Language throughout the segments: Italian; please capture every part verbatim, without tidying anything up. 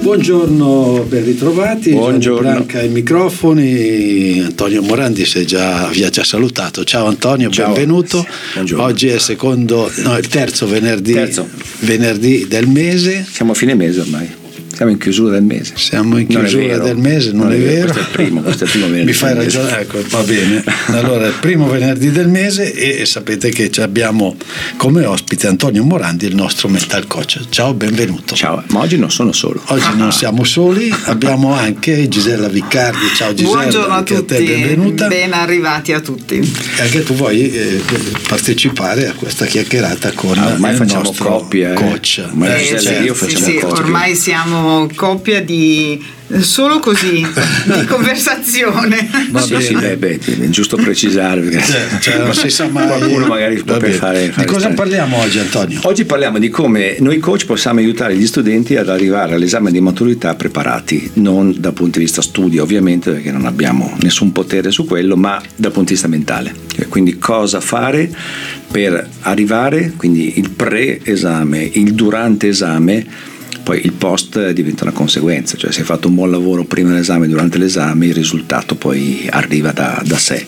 Buongiorno, ben ritrovati. Buongiorno. Branca ai microfoni. Antonio Morandi si è già, vi ha già salutato. Ciao Antonio, Ciao. Benvenuto. Buongiorno. Oggi è il secondo, no, il terzo venerdì, Terzo. venerdì del mese. Siamo a fine mese ormai. Siamo in chiusura del mese. Siamo in Non è chiusura vero. del mese, non, Non è, è vero, vero. questo è il primo, questo è il primo venerdì Mi fai del mese. ragione, ecco, va bene. Allora, è il primo venerdì del mese e, e sapete che ci abbiamo come ospite Antonio Morandi, il nostro mental coach. Ciao, benvenuto. Ciao, ma oggi non sono solo. Oggi Ah. non siamo soli, abbiamo anche Gisella Viccardi. Ciao Gisella. Buongiorno a anche tutti, a te benvenuta. ben arrivati a tutti. E anche tu vuoi eh, partecipare a questa chiacchierata con Ah, ormai il facciamo nostro coppia, eh. coach. Ormai Eh, Gisella sì, e io sì, facciamo sì, coppia. ormai siamo coppia di solo così di conversazione. Va Sì, bene. sì, beh, beh, è giusto precisare perché Cioè, cioè, non si sa mai. qualcuno magari Va può bene. fare, fare Di cosa strane. parliamo oggi, Antonio? Oggi parliamo di come noi coach possiamo aiutare gli studenti ad arrivare all'esame di maturità preparati, non dal punto di vista studio ovviamente, perché non abbiamo nessun potere su quello, ma dal punto di vista mentale. Cioè, quindi cosa fare per arrivare, quindi il pre-esame, il durante esame, poi il post diventa una conseguenza, cioè se hai fatto un buon lavoro prima dell'esame, durante l'esame, il risultato poi arriva da, da sé.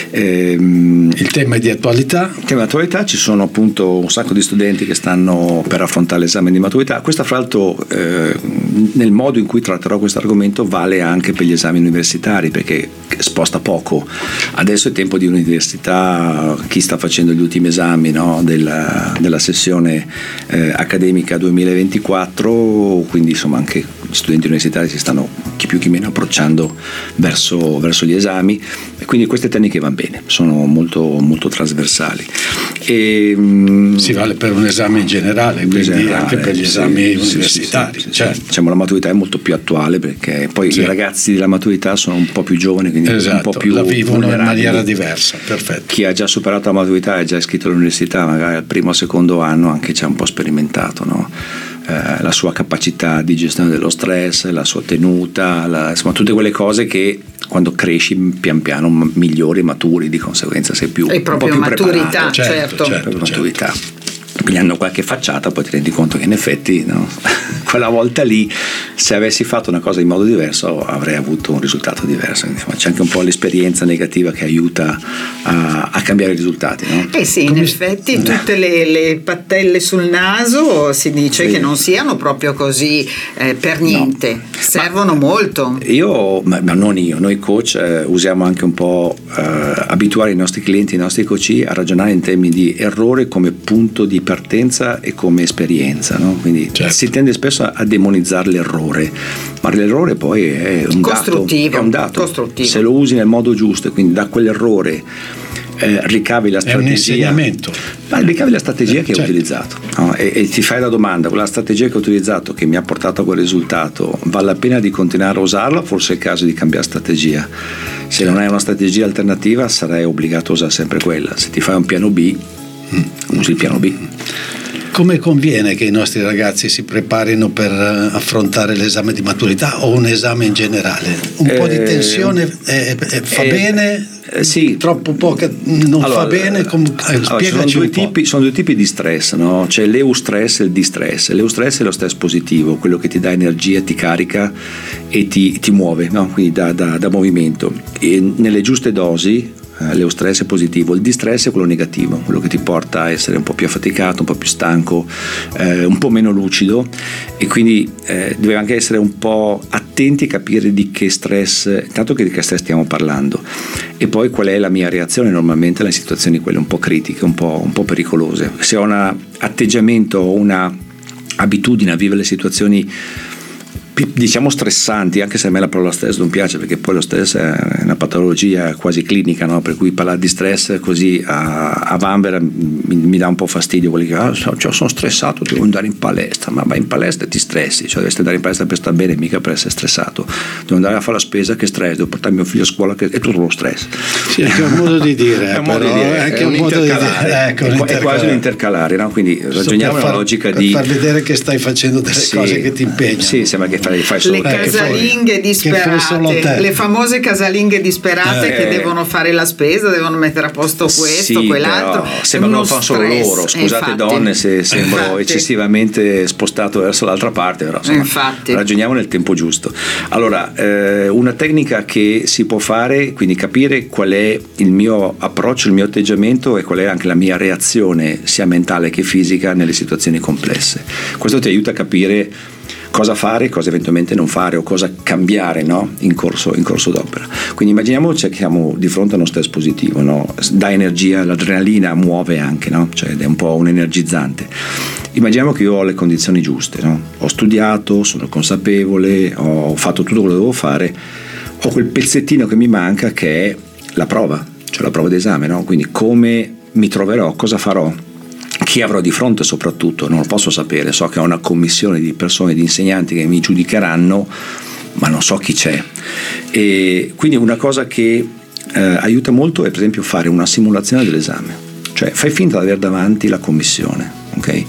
Ehm, Il tema è di attualità. Il tema di attualità, ci sono appunto un sacco di studenti che stanno per affrontare l'esame di maturità. Questo fra l'altro eh, nel modo in cui tratterò questo argomento vale anche per gli esami universitari, perché sposta poco. Adesso è tempo di università, chi sta facendo gli ultimi esami, no, della, della sessione eh, accademica duemilaventiquattro, quindi insomma anche gli studenti universitari si stanno chi più chi meno approcciando verso, verso gli esami, e quindi queste tecniche vanno bene, sono molto, molto trasversali. E, Si vale per un esame in generale, quindi generale, anche per gli sì, esami sì, universitari. sì, sì, sì, cioè. sì. Diciamo, la maturità è molto più attuale perché poi Sì. i ragazzi della maturità sono un po' più giovani, quindi Esatto, un po' più la vivono in vulnerabili. maniera diversa. Perfetto. Chi ha già superato la maturità è già iscritto all'università, magari al primo o secondo anno anche ci ha un po' sperimentato, no? Eh, la sua capacità di gestione dello stress, la sua tenuta, la, insomma tutte quelle cose che quando cresci pian piano migliori, maturi, di conseguenza sei più, E un po' proprio più maturità, preparato. Certo, certo. certo. Per maturità. Quindi hanno qualche facciata, poi ti rendi conto che in effetti, no, quella volta lì, se avessi fatto una cosa in modo diverso avrei avuto un risultato diverso. Quindi, insomma, c'è anche un po' l'esperienza negativa che aiuta a, a cambiare i risultati, no? Eh sì, in effetti tutte le, le pattelle sul naso si dice Sì. che non siano proprio così eh, per niente, No. servono molto. Io, ma, ma non io, noi coach eh, usiamo anche un po' eh, abituare i nostri clienti, i nostri coach a ragionare in termini di errore come punto di partenza e come esperienza, no? Quindi Certo. si tende spesso a demonizzare l'errore, ma l'errore poi è un dato, Costruttivo, è un dato. costruttivo. Se lo usi nel modo giusto e quindi da quell'errore eh, ricavi la È un strategia, insegnamento. ma ricavi la strategia che Certo. hai utilizzato, no? e, e ti fai la domanda: quella strategia che ho utilizzato che mi ha portato a quel risultato, vale la pena di continuare a usarla? Forse è il caso di cambiare strategia. Se non hai una strategia alternativa sarai obbligato a usare sempre quella. Se ti fai un piano B, usi il piano B. Come conviene che i nostri ragazzi si preparino per eh, affrontare l'esame di maturità o un esame in generale? Un po' di Eh, tensione eh, eh, fa eh, bene? eh, sì. Troppo poca non Allora, fa bene? Com- eh, allora, ci sono spiegaci due un po'. tipi, sono due tipi di stress, no? C'è l'eustress e il distress. L'eustress è lo stress positivo, quello che ti dà energia, ti carica e ti, ti muove, no? Quindi da, da, da movimento. E nelle giuste dosi l'eustress è positivo, il distress è quello negativo, quello che ti porta a essere un po' più affaticato, un po' più stanco, eh, un po' meno lucido, e quindi eh, deve anche essere un po' attenti a capire di che stress, intanto che di che stress stiamo parlando, e poi qual è la mia reazione normalmente alle situazioni quelle un po' critiche, un po', un po' pericolose. Se ho un atteggiamento o una abitudine a vivere le situazioni diciamo stressanti, anche se a me la parola stress non piace, perché poi lo stress è una patologia quasi clinica, no? Per cui parlare di stress così a, a vanvera mi, mi dà un po' fastidio, quelli che ah, cioè, sono stressato, devo andare in palestra, ma vai in palestra e ti stressi, cioè dovresti andare in palestra per stare bene, mica per essere stressato. Devo andare a fare la spesa, che stress, devo portare mio figlio a scuola, che è tutto lo stress. Sì, è anche un modo di dire, è un modo di dire, è anche è un, un modo di dire, intercalare, ecco, è, un è intercalare. quasi un intercalare, no? Quindi ragioniamo per nella far, logica per di far vedere che stai facendo delle sì, cose che ti impegnano. sì, sembra che fai fai, fai solo le te. casalinghe disperate, le famose casalinghe disperate eh, che devono fare la spesa, devono mettere a posto questo, sì, quell'altro. Sembra che lo fanno solo loro. Scusate, infatti, donne, se sembro infatti. eccessivamente spostato verso l'altra parte, però insomma, infatti. ragioniamo nel tempo giusto. Allora, eh, una tecnica che si può fare, quindi capire qual è il mio approccio, il mio atteggiamento e qual è anche la mia reazione sia mentale che fisica nelle situazioni complesse. Questo ti aiuta a capire cosa fare, cosa eventualmente non fare o cosa cambiare, no? in, corso, in corso d'opera. Quindi immaginiamo che siamo di fronte a uno stress positivo, no? Dà energia, l'adrenalina muove anche, no? Cioè è un po' un energizzante. Immaginiamo che io ho le condizioni giuste, no? Ho studiato, sono consapevole, ho fatto tutto quello che devo fare, ho quel pezzettino che mi manca che è la prova, cioè la prova d'esame, no? Quindi come mi troverò, cosa farò, chi avrò di fronte soprattutto, non lo posso sapere, so che ho una commissione di persone, di insegnanti che mi giudicheranno, ma non so chi c'è. E quindi una cosa che eh, aiuta molto è per esempio fare una simulazione dell'esame, cioè fai finta di avere davanti la commissione, ok?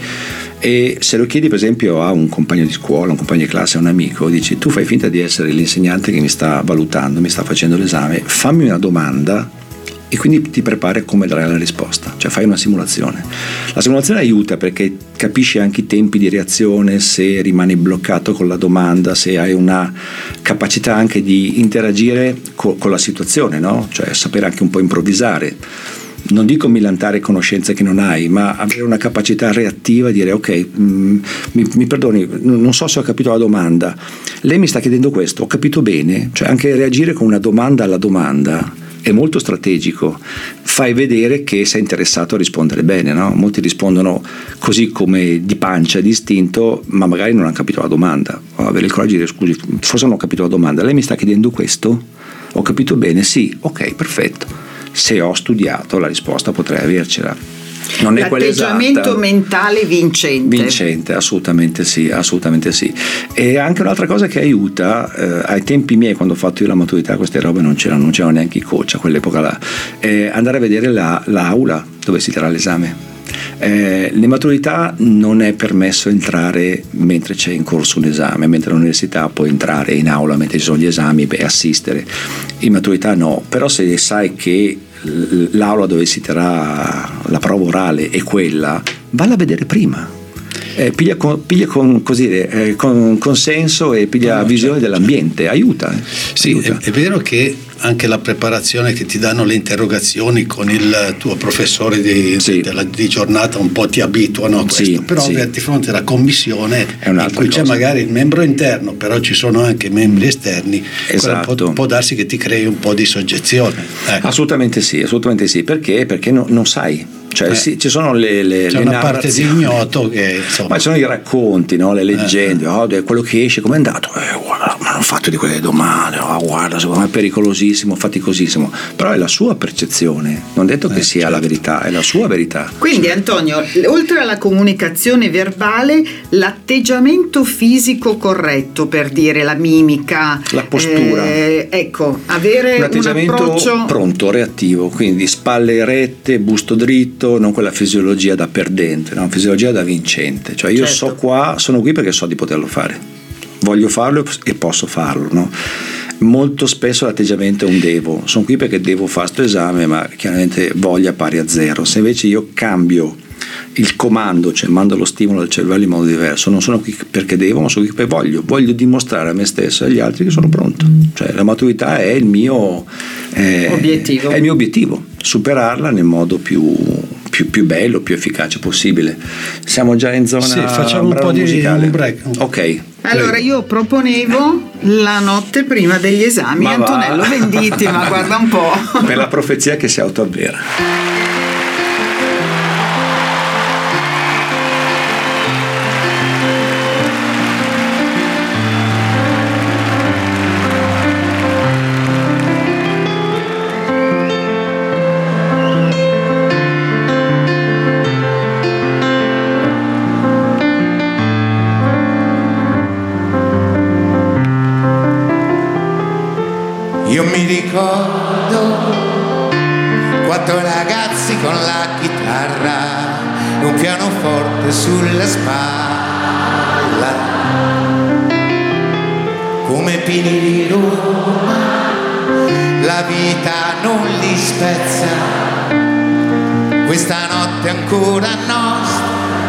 E se lo chiedi per esempio a un compagno di scuola, un compagno di classe, a un amico, dici tu fai finta di essere l'insegnante che mi sta valutando, mi sta facendo l'esame, fammi una domanda e quindi ti prepari come darai la risposta, cioè fai una simulazione. La simulazione aiuta perché capisci anche i tempi di reazione, se rimani bloccato con la domanda, se hai una capacità anche di interagire co- con la situazione, no? Cioè sapere anche un po' improvvisare. Non dico millantare conoscenze che non hai, ma avere una capacità reattiva e dire ok, mh, mi, mi perdoni, non so se ho capito la domanda, lei mi sta chiedendo questo, ho capito bene? Cioè anche reagire con una domanda alla domanda è molto strategico, fai vedere che sei interessato a rispondere bene, no? Molti rispondono così come di pancia, di istinto, ma magari non hanno capito la domanda. Avere il coraggio di dire scusi, forse non ho capito la domanda, lei mi sta chiedendo questo? Ho capito bene? Sì, ok, perfetto. Se ho studiato la risposta potrei avercela. Non è l'atteggiamento mentale vincente. Vincente, assolutamente sì, assolutamente sì. E anche un'altra cosa che aiuta, eh, ai tempi miei quando ho fatto io la maturità queste robe non c'erano, non c'erano neanche i coach a quell'epoca là, eh, andare a vedere la, l'aula dove si terrà l'esame. Eh, le maturità non è permesso entrare mentre c'è in corso un esame, mentre all'università puoi entrare in aula mentre ci sono gli esami e assistere. In maturità no, però se sai che l'aula dove si terrà la prova orale è quella, valla a vedere prima. Eh, piglia con, piglia con così eh, con consenso e piglia no, visione certo, dell'ambiente, certo. aiuta. Eh. Sì, aiuta. È, è vero che anche la preparazione che ti danno le interrogazioni con il tuo professore di, sì. della, di giornata un po' ti abituano a questo, sì, però sì. averti di fronte alla commissione in cui cosa. c'è magari il membro interno, però ci sono anche membri esterni, esatto. può, può darsi che ti crei un po' di soggezione. Ecco. Assolutamente sì, assolutamente sì, perché? Perché no, non sai. Cioè eh. sì, ci sono le, le, c'è le una parte di ignoto che insomma. Ma ci sono i racconti, no? Le leggende, eh. oh, quello che esce com'è andato? Eh, guarda, mi hanno fatto di quelle domande, oh, guarda, secondo me è pericolosissimo, faticosissimo, però è la sua percezione, non detto che eh, sia certo. la verità, è la sua verità. Quindi Antonio, oltre alla comunicazione verbale, l'atteggiamento fisico corretto, per dire la mimica, la postura, eh, ecco, avere un atteggiamento un approccio pronto, reattivo, quindi spalle erette, busto dritto, non quella fisiologia da perdente, no? Fisiologia da vincente, cioè io certo. so qua, sono qui perché so di poterlo fare, voglio farlo e posso farlo, no? Molto spesso l'atteggiamento è un devo, sono qui perché devo fare questo esame, ma chiaramente voglia pari a zero. Se invece io cambio il comando, cioè mando lo stimolo al cervello in modo diverso, non sono qui perché devo, ma sono qui perché voglio, voglio dimostrare a me stesso e agli altri che sono pronto. Cioè la maturità è il mio eh, obiettivo. È il mio obiettivo, superarla nel modo più, più, più bello, più efficace possibile. Siamo già in zona sì, facciamo un po' di musicale. Un break. Ok. Allora io proponevo la notte prima degli esami, ma Antonello va. Venditti, ma guarda un po'. Per la profezia che si autoavvera. Io mi ricordo quattro ragazzi con la chitarra e un pianoforte sulla spalla. pini di Roma, la vita non li spezza, questa notte è ancora nostra.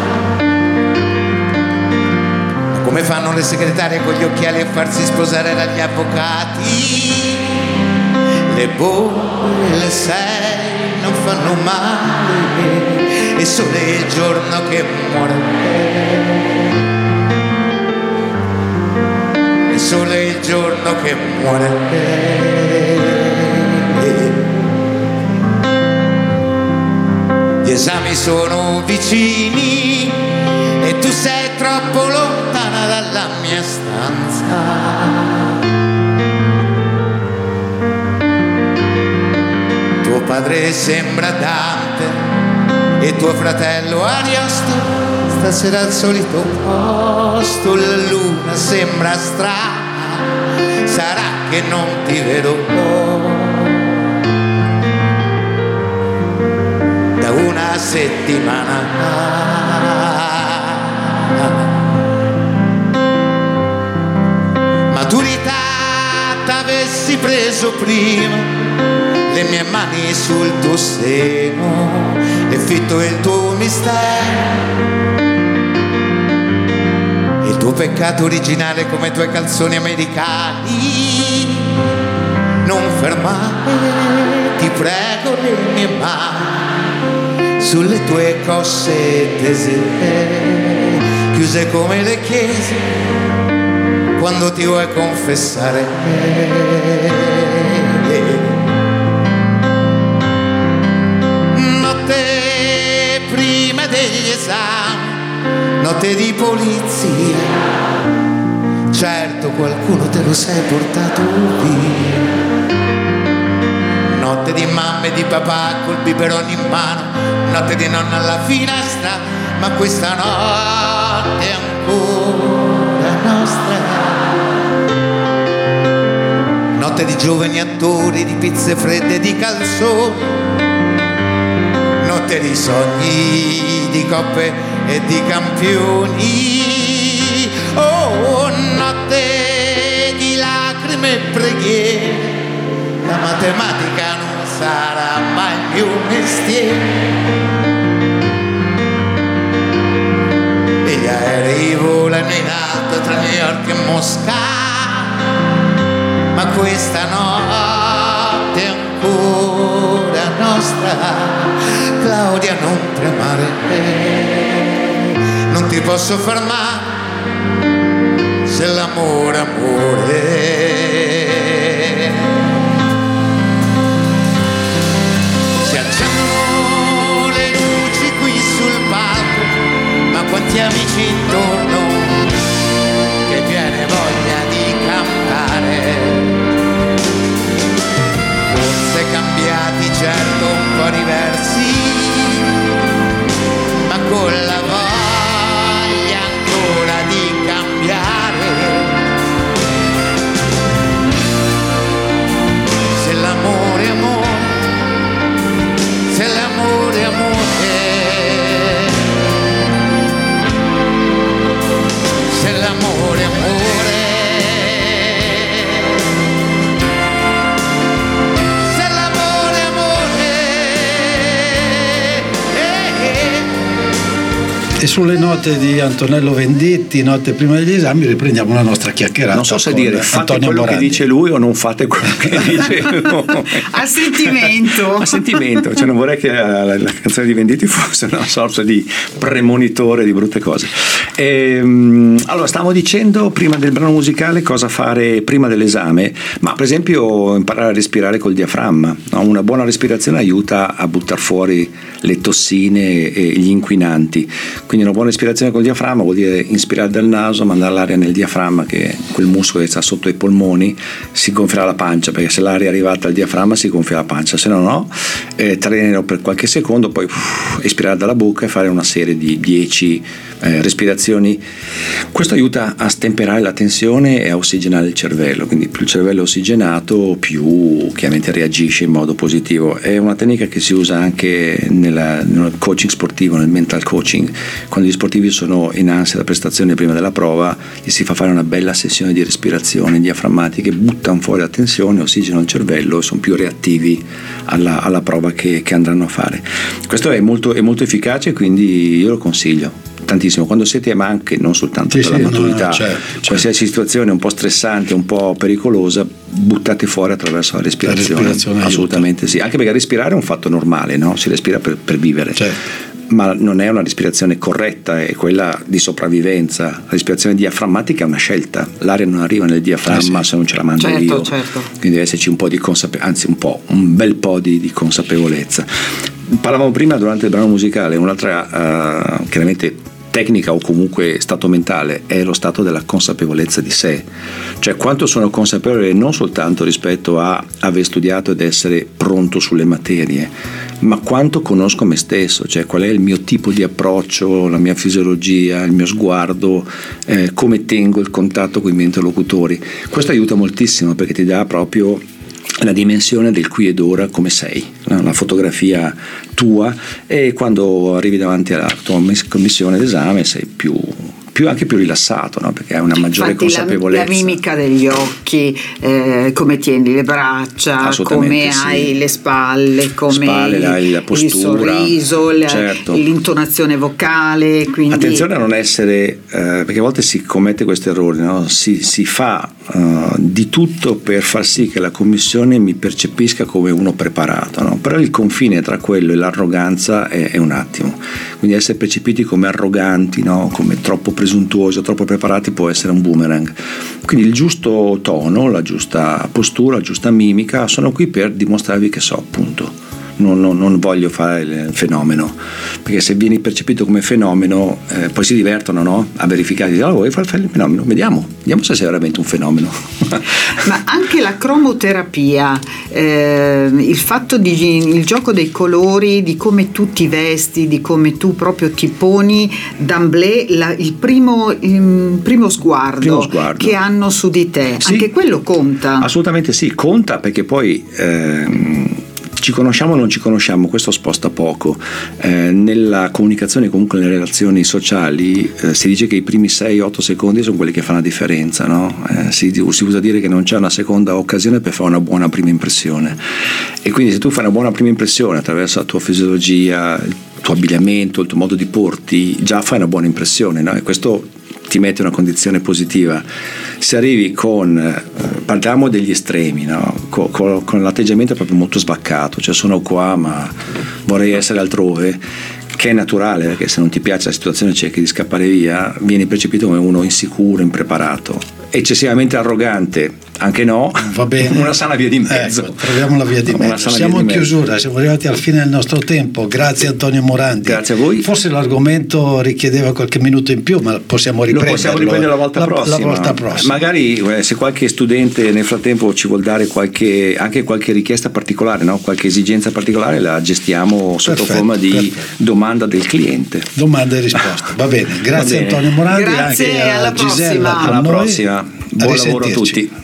Ma come fanno le segretarie con gli occhiali a farsi sposare dagli avvocati? Le bolle, le sei non fanno male, è solo il giorno che muore, è solo il giorno che muore. Gli esami sono vicini e tu sei troppo lontana dalla mia stanza. Tuo padre sembra Dante e tuo fratello Ariosto, stasera al solito posto, la luna sembra strana, sarà che non ti vedo da una settimana. Maturità t'avessi preso prima, le mie mani sul tuo seno e fitto il tuo mistero, il tuo peccato originale come i tuoi calzoni americani. Non fermare, ti prego, le mie mani sulle tue cosce tese, chiuse come le chiese quando ti vuoi confessare. Prima degli esami, notte di polizia, certo qualcuno te lo sei portato via. Notte di mamma e di papà col biberone in mano, notte di nonna alla finestra, ma questa notte è ancora nostra. Notte di giovani attori, di pizze fredde e di calzoni, notte di sogni, di coppe e di campioni. Oh, notte di lacrime e preghiere, la matematica non sarà mai il mio mestiere. E gli aerei volano in alto tra New York e Mosca, ma questa notte è ancora nostra. Claudia, non tremare, non ti posso fermare se l'amore amore. Si accendono le luci qui sul palco, ma quanti amici intorno che viene voglia di cantare. Forse cambiati, certo un po' diversi, ma con la voglia ancora di cambiare. Se l'amore è amore, se l'amore è amore, se l'amore è amore. E sulle note di Antonello Venditti, notte prima degli esami, riprendiamo la nostra chiacchierata. Non so se dire fate Antonio quello Morandi. che dice lui o non fate quello che dice lui. A sentimento. A sentimento, cioè non vorrei che la, la, la canzone di Venditti fosse una sorta di premonitore di brutte cose. E, allora, stavamo dicendo prima del brano musicale cosa fare prima dell'esame, ma per esempio imparare a respirare col diaframma, no? Una buona respirazione aiuta a buttare fuori le tossine e gli inquinanti. Quindi una buona respirazione col diaframma vuol dire inspirare dal naso, mandare l'aria nel diaframma, che è quel muscolo che sta sotto i polmoni, si gonfierà la pancia, perché se l'aria è arrivata al diaframma si gonfia la pancia, se no no, eh, trattenerlo per qualche secondo, poi uff, espirare dalla bocca e fare una serie di dieci eh, respirazioni. Questo aiuta a stemperare la tensione e a ossigenare il cervello, quindi più il cervello è ossigenato più chiaramente reagisce in modo positivo. È una tecnica che si usa anche nella, nel coaching sportivo, nel mental coaching, quando gli sportivi sono in ansia da prestazione prima della prova, gli si fa fare una bella sessione di respirazione diaframmatica, buttano fuori la tensione, ossigeno al cervello e sono più reattivi alla, alla prova che, che andranno a fare. Questo è molto, è molto efficace, quindi io lo consiglio tantissimo quando siete, ma anche non soltanto sì, per sì, la maturità, no, certo, certo. qualsiasi situazione un po' stressante, un po' pericolosa, buttate fuori attraverso la respirazione, la respirazione assolutamente aiuta. Sì, anche perché respirare è un fatto normale, no? Si respira per, per vivere, certo. Ma non è una respirazione corretta, è quella di sopravvivenza. La respirazione diaframmatica è una scelta, l'aria non arriva nel diaframma eh sì. se non ce la mando certo, io, certo. Quindi deve esserci un po' di consapevolezza, anzi un po', un bel po' di, di consapevolezza. Parlavamo prima durante il brano musicale, un'altra uh, chiaramente tecnica o comunque stato mentale è lo stato della consapevolezza di sé, cioè quanto sono consapevole non soltanto rispetto a aver studiato ed essere pronto sulle materie, ma quanto conosco me stesso, cioè qual è il mio tipo di approccio, la mia fisiologia, il mio sguardo, eh, come tengo il contatto con i miei interlocutori. Questo aiuta moltissimo perché ti dà proprio la dimensione del qui ed ora come sei, no? La fotografia tua, e quando arrivi davanti alla tua commissione d'esame sei più, più anche più rilassato, no? Perché hai una maggiore Infatti consapevolezza. La, la mimica degli occhi, eh, come tieni le braccia, come sì. hai le spalle, come spalle, la, la postura, il sorriso, la, certo. l'intonazione vocale. Quindi... Attenzione a non essere, eh, perché a volte si commette questo errore, no? si, si fa uh, di tutto per far sì che la commissione mi percepisca come uno preparato, no? Però il confine tra quello e l'arroganza è, è un attimo, quindi essere percepiti come arroganti, no? Come troppo presuntuosi o troppo preparati può essere un boomerang. Quindi il giusto tono, la giusta postura, la giusta mimica sono qui per dimostrarvi che so, appunto. Non, non, non voglio fare il fenomeno, perché se vieni percepito come fenomeno eh, poi si divertono, no? A verificare, dicono, oh, vuoi fare il fenomeno? Vediamo, vediamo se sei veramente un fenomeno. Ma anche la cromoterapia, eh, il fatto di il gioco dei colori, di come tu ti vesti, di come tu proprio ti poni d'amblè, la, il, primo, il primo sguardo, primo sguardo che hanno su di te, sì, anche quello conta. Assolutamente sì, conta, perché poi ehm, ci conosciamo o non ci conosciamo, questo sposta poco. Eh, nella comunicazione, comunque nelle relazioni sociali, eh, si dice che i primi sei otto secondi sono quelli che fanno la differenza, no? Eh, si, si usa dire che non c'è una seconda occasione per fare una buona prima impressione, e quindi se tu fai una buona prima impressione attraverso la tua fisiologia, il tuo abbigliamento, il tuo modo di porti, già fai una buona impressione, no? E questo ti mette in una condizione positiva. Se arrivi con, eh, parliamo degli estremi, no? con, con, con l'atteggiamento proprio molto sbaccato, cioè sono qua ma vorrei essere altrove, che è naturale, perché se non ti piace la situazione cerchi di scappare via, vieni percepito come uno insicuro, impreparato, eccessivamente arrogante, anche no, va bene. Una sana via di mezzo. Ecco, troviamo la via di Una mezzo. Siamo via in di chiusura, mezzo. siamo arrivati al fine del nostro tempo. Grazie Antonio Morandi. Grazie a voi. Forse l'argomento richiedeva qualche minuto in più, ma possiamo riprenderlo. Lo possiamo riprendere la volta la, prossima. La volta prossima. Magari eh, se qualche studente nel frattempo ci vuol dare qualche, anche qualche richiesta particolare, no? Qualche esigenza particolare, la gestiamo sotto Perfetto, forma di perfetto. domanda del cliente. Domanda e risposta. Va bene. Grazie Va bene. Antonio Morandi. Grazie, anche a alla Gisella prossima. con Alla noi. prossima. Buon lavoro a risentirci. tutti.